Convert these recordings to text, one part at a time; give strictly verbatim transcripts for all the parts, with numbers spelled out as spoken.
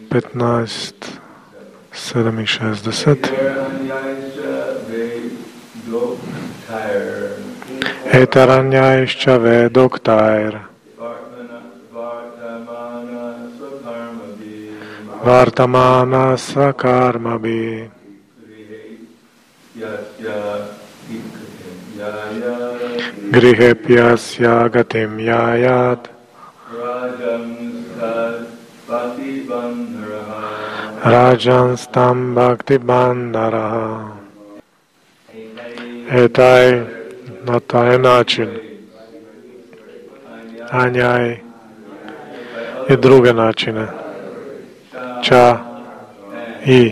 petnaest sedemdesiat. Etaranyajšča vedoktair. Vartamana svakarmabi. Grihepyasya gatim yayat. Rajanstam bhakti bandharaha. Etaj na taj način. Anjaj i druge načine. Ča i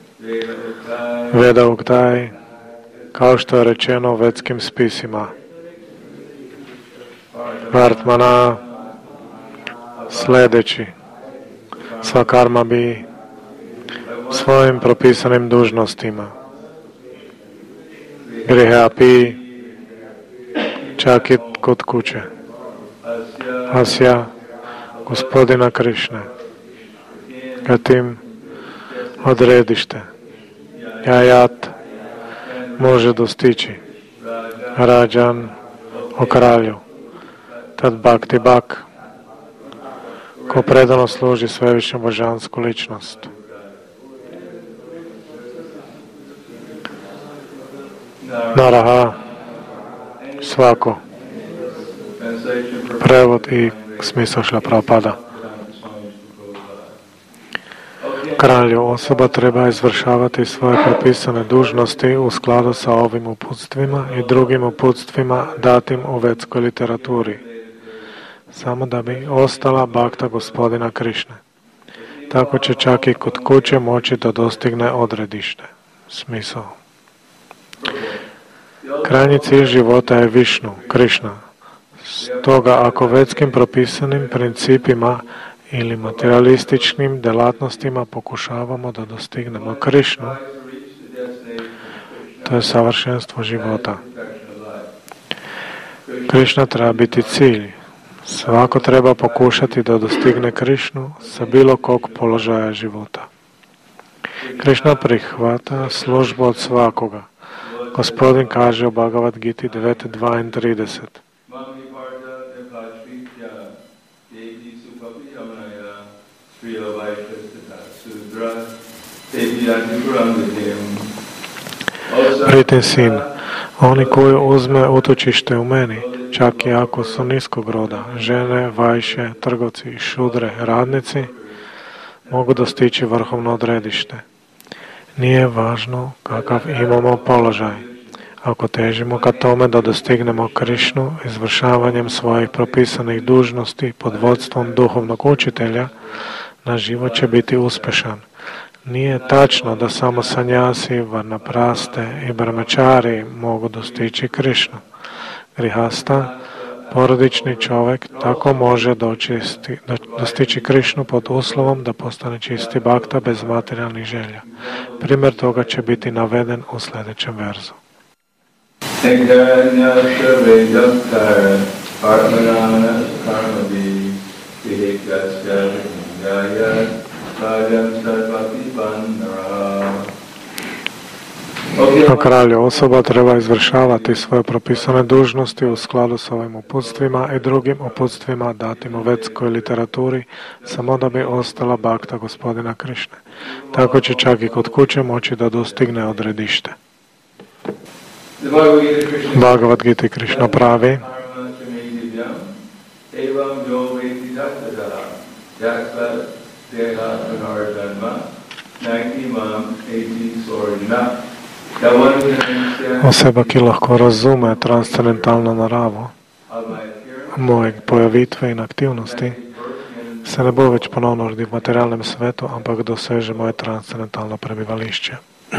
Vedauktaj, kao što je rečeno u vedskim spisima. Vartmana, sljedeći, svakarma bi svojim propisanim dužnostima. Grihapi, čak i kod kuće. Asja, gospodina Krišne. Gatim, odredište. Jajat, može dostići. Rađan, o kralju. Tad bhakti bak, ko predano služi svevišnju božansku ličnost. Naraha, svako. Prevod i smisao Šrila Prabhupada. Kralju, osoba treba izvršavati svoje propisane dužnosti u skladu sa ovim uputstvima i drugim uputstvima datim u vedskoj literaturi, samo da bi ostala bhakta gospodina Krišne. Tako će čak i kod kuće moći da dostigne odredište. Smisao. Krajnji cilj života je Višnu, Krišna. Stoga ako vedskim propisanim principima ili materialističnim delatnostima pokušavamo da dostignemo Krišnu, to je savršenstvo života. Krišna treba biti cilj. Svako treba pokušati da dostigne Krišnu sa bilo kog položaja života. Krišna prihvata službu od svakoga. Gospodin kaže u Bhagavad Giti devet dvaintrideset. Pritim sin, oni koji uzme utočište u meni, čak i ako su niskog roda, žene, vajše, trgovci i šudre, radnici, mogu dostići vrhovno odredište. Nije važno kakav imamo položaj. Ako težimo ka tome da dostignemo Krišnu izvršavanjem svojih propisanih dužnosti pod vodstvom duhovnog učitelja, naš život će biti uspješan. Nije tačno da samo sanjasi, varnapraste i brahmačari mogu dostići Krišnu. Grihasta, porodični čovjek, tako može dočisti, do, dostići Krišnu pod uslovom da postane čisti bhakta bez materijalnih želja. Primjer toga će biti naveden u sljedećem verzu. O kralju, osoba treba izvršavati svoje propisane dužnosti u skladu s ovim uputstvima i drugim uputstvima datim u vedskoj literaturi, samo da bi ostala bhakta gospodina Krišne. Tako će čak i kod kuće moći da dostigne odredište. Bhagavad Gita Krišna pravi: Osoba, ki lahko razume transcendentalno naravo mojeg pojavitve in aktivnosti, se ne bo več ponovno rodil v materialnem svetu, ampak doseže moje transcendentalno prebivališče.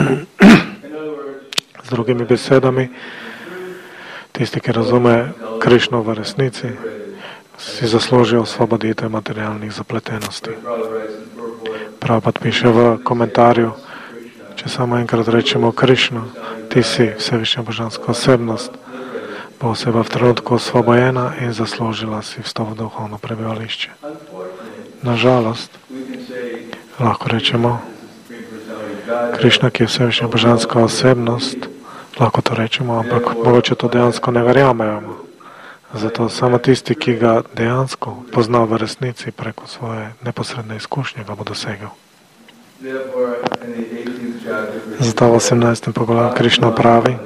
Z drugimi besedami, tisti, ki razume Krišno v resnici, si zasluži osvoboditev materialnih zapletenosti. Prabhupada piše v komentarju: če samo enkrat rečemo Krišno, ti si vsevišnja božanska osebnost, bo oseba v trenutku osvobojena in zaslužila si vstop v duhovno prebivališče. Nažalost, Lahko rečemo, Krišna, ki je vsevišnja božanska osebnost, lahko to rečemo, ampak mogoče to dejansko ne verjamemo. Zato samo tisti, ki ga dejansko pozna v resnici preko svoje neposredne izkušnje, ga bo dosegel. Zato v osemnajstem poglavju Krišna pravi,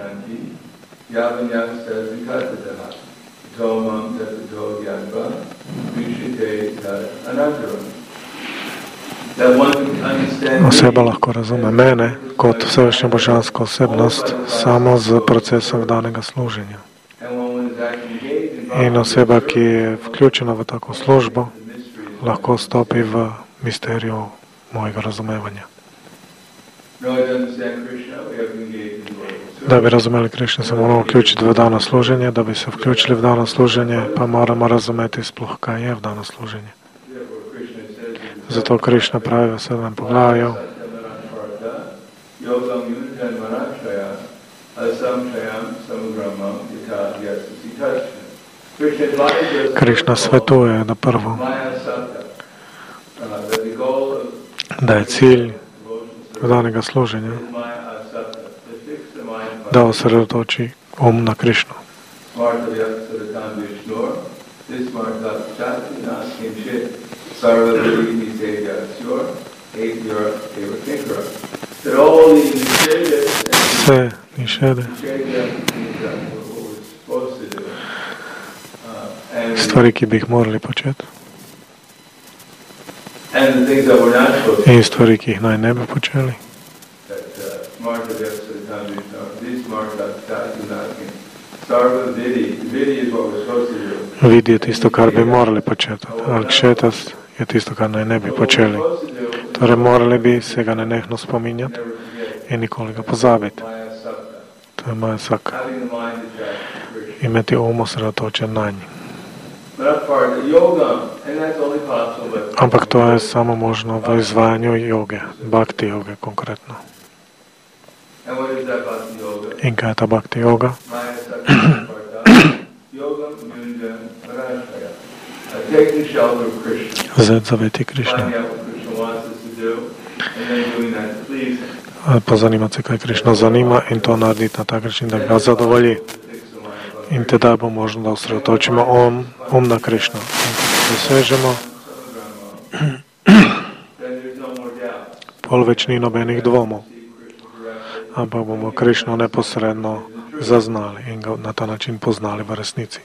oseba lahko razume mene kot vsevišnjo božansko osebnost samo z procesom vdanega služenja. In oseba, ki je vključena v tako službo, lahko stopi v misterijo mojega razumevanja. Da bi razumeli Krišno, se moramo vključiti v vdano služenje, da bi se vključili v vdano služenje, pa moramo razumeti sploh, kaj je vdano služenje. Zato Krišna pravi v sedmem poglavju, Krišna svetuje, da prvo, da je cilj vdanega služenja, da osredotoči um na Krišno. Vse nišede, stvari, ki bi jih morali početi, in stvari, ki jih naj ne bi počeli. Vidi je tisto, kar bi morali početi. Alkšetas je tisto, kar naj ne bi počeli. Torej, morali bi se ga nenehno spominjati in nikoli ga pozabiti. To je moja saka. Imeti um osredotočen na njih. Ampak to je samo možno v izvajanju joge, bhakti joge konkretno. In kaj je ta bhakti joga? Vzeti zaveti Krišna. Pozanimati se, kaj Krišna zanima in to narediti na tak način, da ga zadovolji. In teda bo možno, da osredotočimo um, um na Krišno. In ko dosežemo, pol več ni nobenih dvomov. Ampak bomo Krišno neposredno zaznali in ga na ta način poznali v resnici.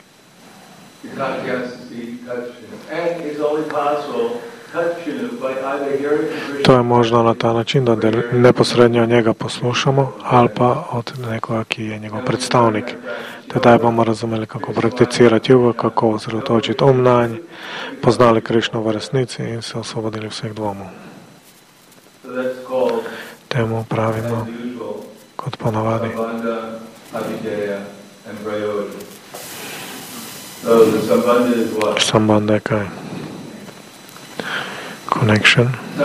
To je možno na ta način, da neposrednjo njega poslušamo ali pa od nekoga, ki je njegov predstavnik. Tedaj bomo razumeli, kako prakticirati jogo, kako osredotočiti um na nj, poznali Krišno v resnici in se osvobodili vseh dvomov. Temu pravimo kot ponavadi Sambandha je kaj? Connection.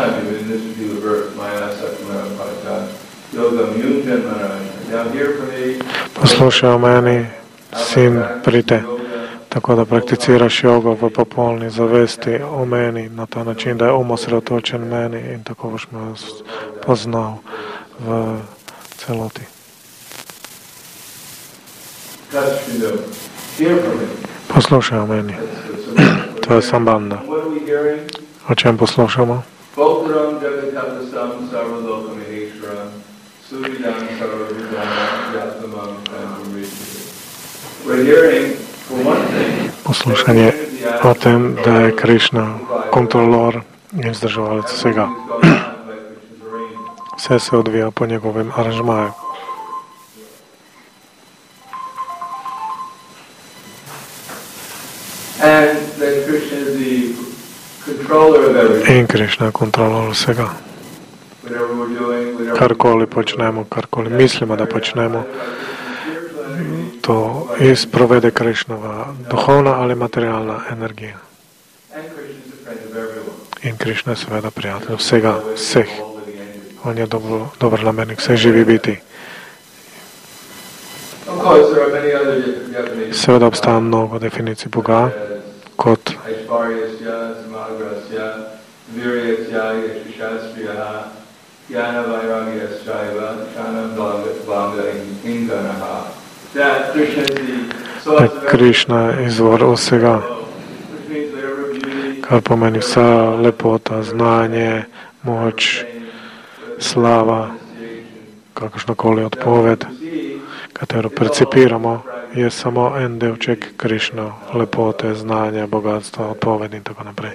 Poslušaj o meni, sin, prite, tako da prakticiraš jogo v popolni zavesti o meni na ta način, da je um osredotočen meni in tako boš me poznal v celoti. Poslušaj o meni. To je Sambandha. O čem poslušamo? Poslušanje o tem, da je Krišna kontrolor in vzdrževalec vsega. Vse se odvija po njegovem aranžmaju. In Krišna je kontrolor vsega. Karkoli počnemo, karkoli mislimo, da počnemo, to izprovede Krišnova duhovna ali materialna energija. In Krišna je seveda prijatelj vsega, vseh. On je dobro, dober namernik vseh živi biti. Seveda obstaja mnogo definicij Boga, kot Da Krišna je izvor vsega, kar pomeni vsa lepota, znanje, moč, slava, kakršnakoli odpoved, katero percipiramo, je samo en delček Krišna, lepote, znanja, bogatstva, odpoved in tako naprej.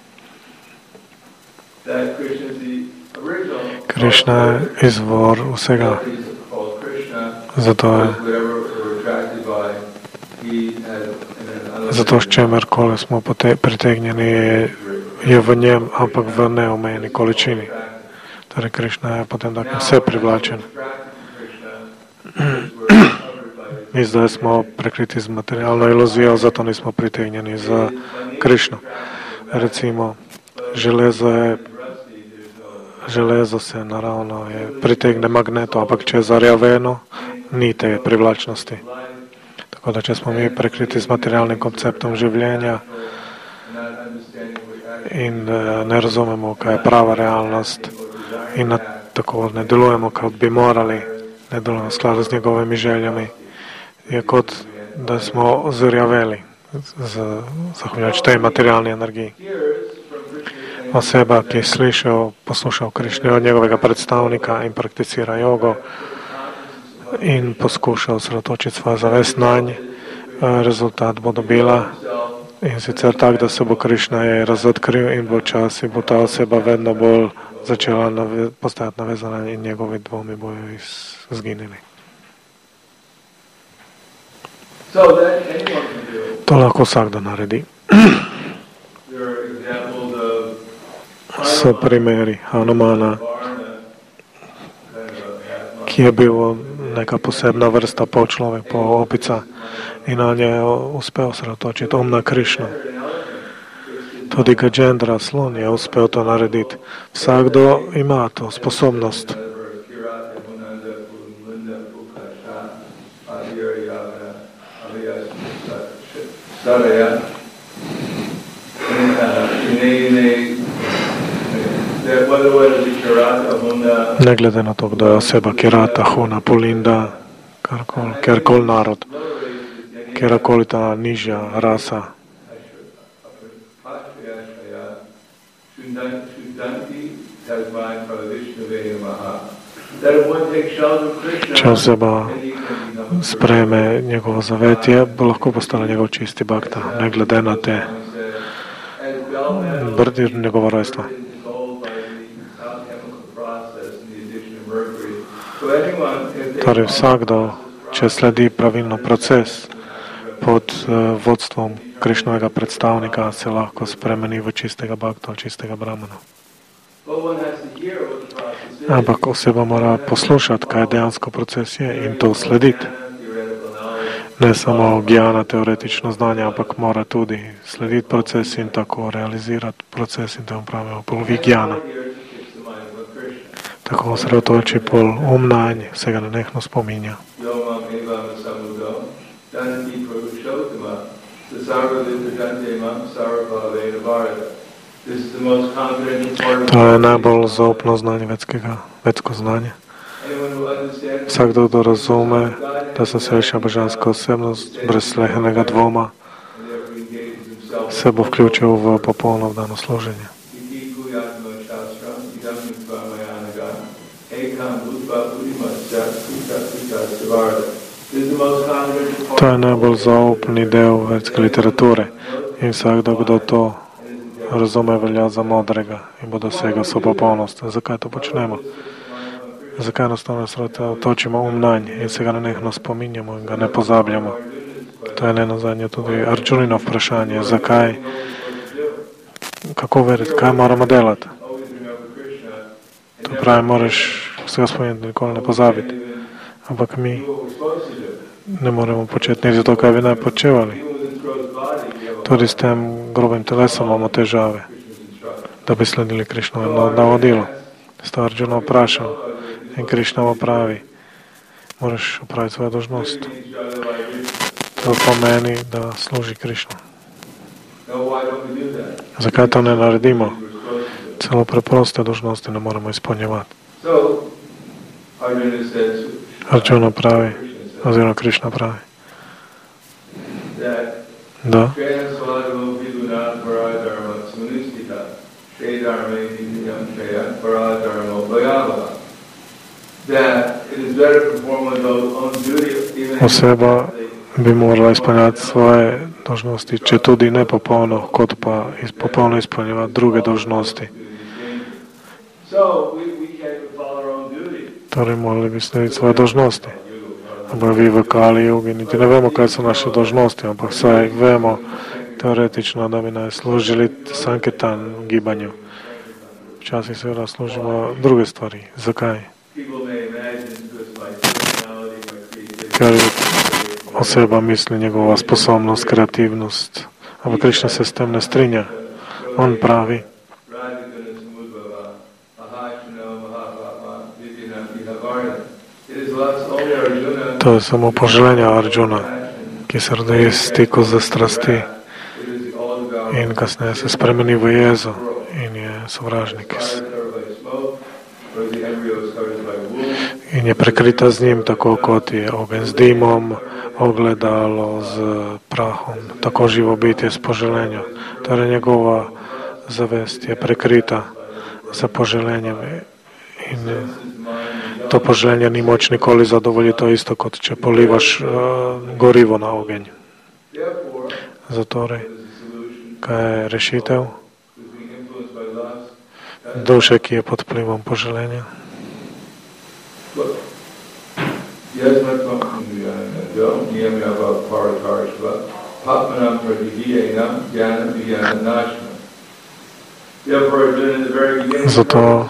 Krišna je izvor vsega. Zato je zato s čemerkoli smo pritegnjeni je v njem, ampak v neomejeni količini. Torej Krišna je potem tako vse privlačen. Mi zdaj smo prekriti z materialno iluzijo, zato nismo pritegnjeni za Krišno. Recimo, železo je železo se naravno je pritegne magneto, ampak če je zarjaveno, ni te privlačnosti. Tako da, če smo mi prekriti z materialnim konceptom življenja in ne razumemo, kaj je prava realnost in na, tako ne delujemo, kot bi morali, ne delujemo v skladu z njegovimi željami, je kot, da smo zarjaveli zahvaljujoč tej materialni energiji. Oseba, ki je slišal, poslušal Krišno od njegovega predstavnika in prakticira jogo in poskuša osredotočiti svojo zavest nanj, rezultat bo dobila in sicer tak, da se bo Krišna je razodkril in bo časi bo ta oseba vedno bolj začela nave, postajati navezana in njegovi dvomi bojo izginili. To lahko vsakdo naredi. So primeri Hanumana, ki je bil neka posebna vrsta pol človek, pol opica in on je uspel osredotočiti om na Krišno. Tudi Gajendra, slon, je uspel to narediti. Vsakdo ima to sposobnost. Ne glede na to, kdo je oseba, Kirata, Huna, Pulinda, kjerkoli narod, kjerkoli ta nižja rasa. Če oseba sprejme njegovo zavetje, bo lahko postala njegov čisti bhakta, ne glede na te brdi njegovo rojstvo. Torej vsakdo, če sledi pravilno proces pod vodstvom Krišnovega predstavnika, se lahko spremeni v čistega bhakta, čistega brahmana. Ampak oseba mora poslušati, kaj dejansko proces je in to slediti. Ne samo gijana, teoretično znanje, ampak mora tudi slediti proces in tako realizirati proces in temu pravimo pol vigijana. Tako osredotoči pol um nanj, vsega nenehno spominja. To je najbolj zaupno znanje vedskega, vedsko znanje. Vsakdo, kdo razume, da se srečna božanska osebnost brez slehenega dvoma se bo vključil v popolno vdano služenje. To je najbolj zaupni del vedske literature in vsakdo, kdo to razume, velja za modrega in bo dosegel vso popolnost. Zakaj to počnemo? Zakaj enostavno osredotočimo um nanj in se ga nenehno spominjamo in ga ne pozabljamo? To je nenazadnje tudi Arjunino vprašanje. Zakaj? Kako veriti? Kaj moramo delati? To pravi, moraš vsega spominjati, nikoli ne pozabiti. Ampak mi ne moremo početi nič zato, kaj bi naj počevali. Tudi s tem grobim telesom imamo težave, da bi sledili Krišnovo navodilo. Sto Arjuna vprašal in Krišna pravi, moraš upraviti svojo dožnost. To pomeni, da služi Krišnu. Zakaj to ne naredimo? Celo preproste dožnosti ne moremo izpolnjevati. Arjuna pravi, oziroma Krišna pravi, da oseba bi morala izpolnjati svoje dožnosti, če tudi ne popolno, kot pa popolno izpolnjevati druge dožnosti. Torej, morali bi slediti svoje dožnosti. Ampak vi v Kali Jugi niti ne vemo, kaj so naše dožnosti, ampak saj vemo teoretično, da bi naj služili Sankirtan gibanju. Včasih seveda služimo druge stvari. Zakaj? Ker oseba misli njegova sposobnost, kreativnost. Ampak Krišna se s tem ne strinja. On pravi, to je samo poželjenje Arjuna, ki se rodi iz stiku za strasti in kasneje se spremeni v jezo in je sovražnik. In je prekrita z njim, tako kot je ogenj z dimom, ogledalo z prahom, tako živo bitje s poželjenjem. Torej njegova zavest je prekrita za poželjenjem in to poželjenje ni moč nikoli zadovoljiti, to isto kot če polivaš uh, gorivo na ogenj. Zatorej, kaj je rešitev? Duše, ki je pod vplivom poželjenja. Zato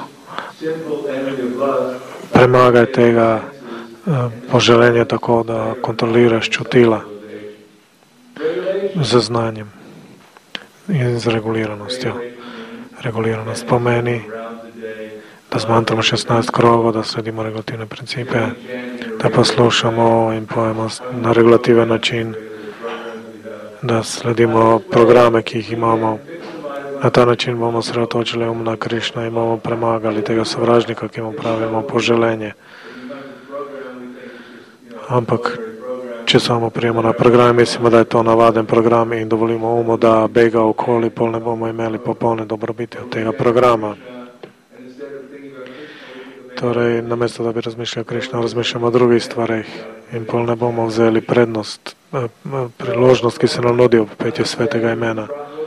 premagaj tega poželjenja tako, da kontroliraš čutila z znanjem in z reguliranostjo. Reguliranost pomeni, da zmantramo šestnajst krogov, da sledimo regulativne principe, da poslušamo in pojemo na regulativen način, da sledimo programe, ki jih imamo. Na ta način bomo sredotočili um na Krišna in bomo premagali tega sovražnika, ki mu pravimo poželjenje. Ampak, če samo prijemo na program, mislimo, da je to navaden program in dovolimo umu, da bega okoli, pol ne bomo imeli popolne dobrobiti od tega programa. Torej, namesto da bi razmišljali o Krišna, razmišljamo o drugih stvarih in pol ne bomo vzeli prednost, priložnost, ki se nam nudi ob petju svetega imena.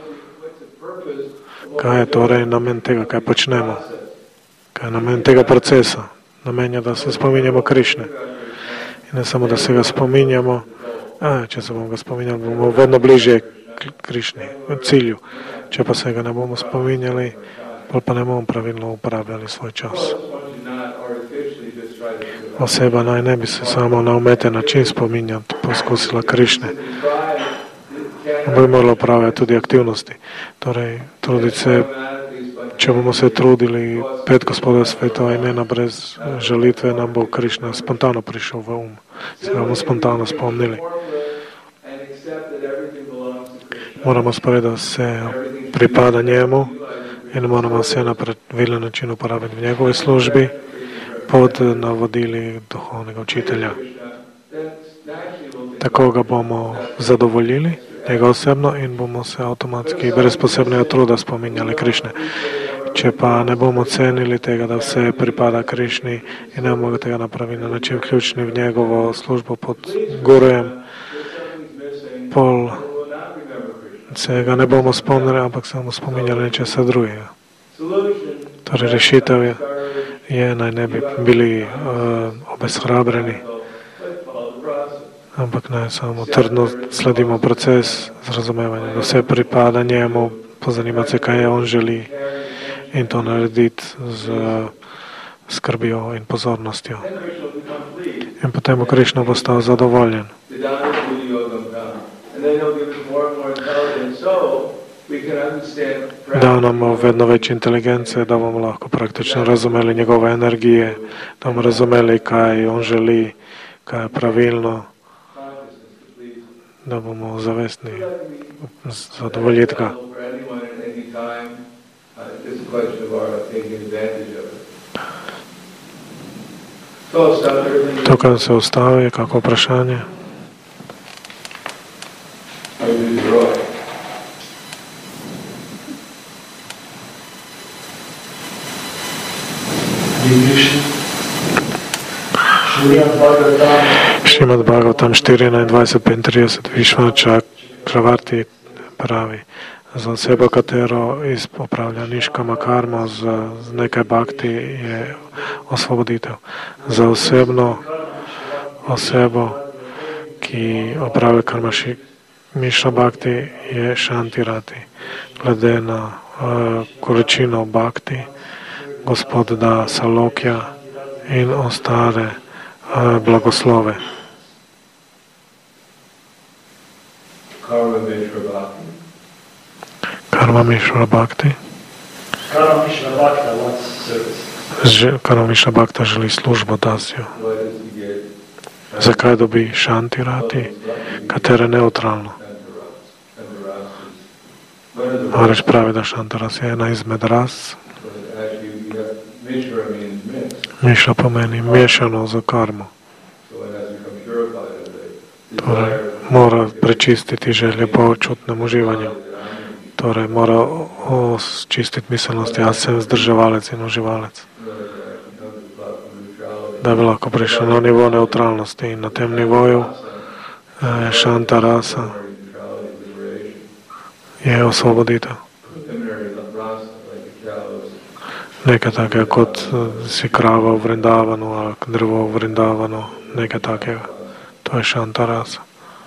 Kaj je torej namen tega, kaj počnemo? Kaj je namen tega procesa? Namen je, da se spominjamo Krišne. In ne samo, da se ga spominjamo, a, če se bomo ga spominjali, bomo vedno bližje Krišni, cilju. Če pa se ga ne bomo spominjali, pa ne bomo pravilno uporabljali svoj čas. Oseba naj ne bi se samo na umeten način spominjati, poskusila Krišne. Bi morala upravljati tudi aktivnosti. Torej, truditi se, če bomo se trudili pet Gospoda svetova imena brez žalitve, nam bo Krišna spontano prišel v um. Se bomo spontano spomnili. Moramo spovedati, da se pripada njemu in moramo se na pravilen način uporabiti v njegovi službi pod navodili duhovnega učitelja. Tako ga bomo zadovoljili, njega osebno, in bomo se avtomatski brez posebnega truda spominjali Krišne. Če pa ne bomo cenili tega, da vse pripada Krišni in ne bomo tega napraviti na način vključni v njegovo službo pod gurujem, pol se ga ne bomo spomnili, ampak se bomo spominjali nečesa drugega. Torej rešitev je, je naj ne bi bili uh, obeshrabreni, ampak naj samo trdno sledimo proces z razumevanjem, da vse pripada njemu, pozanimati se, kaj je on želi in to narediti z skrbjo in pozornostjo. In potem bo Krišna postal zadovoljen. Da nam bo vedno več inteligence, da bomo lahko praktično razumeli njegove energije, da bomo razumeli, kaj on želi, kaj je pravilno, da bomo zavestni zadovoljiti ga. Tukaj se ustavi, kako vprašanje. Šrimad Bhagavatam štirinajst petintrideset Višva Čakravarti pravi, za osebo, katero opravlja niškama karmo z, z nekaj bhakti, je osvoboditev. Za osebno osebo, ki opravlja karma mišra bhakti, je šantirati. Glede na uh, količino bhakti, Gospod da salokja in ostale uh, blagoslove. Karma Mishra Bhakti. Karma Mishra Bhakti. Karma Mishra Bhakta wants service. Karma Mishra Bhakta želi službo dasju. Zakaj dobi šantirati, katero je neutralno? Maharaj pravi, da šantaras je ena izmed ras. Mišra pomeni miješano za karmo. Torej, mora prečistiti želje po čutnem uživanju. Torej, mora očistiti miselnost, jaz sem zdrževalec in uživalec. Da bi lahko prišel na nivo neutralnosti in na tem nivoju eh, šanta rasa je osvoboditev. Nekaj takega, kot si krava v Vrindavanu ali drevo v Vrindavanu, nekaj takega. To je šanta rasa.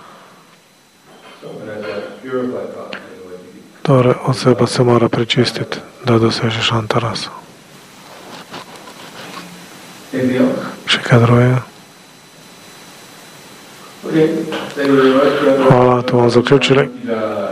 Torej, oseba se mora prečistiti, da doseže šanta rasa. Še kaj drugega? Hvala, to bomo zaključili.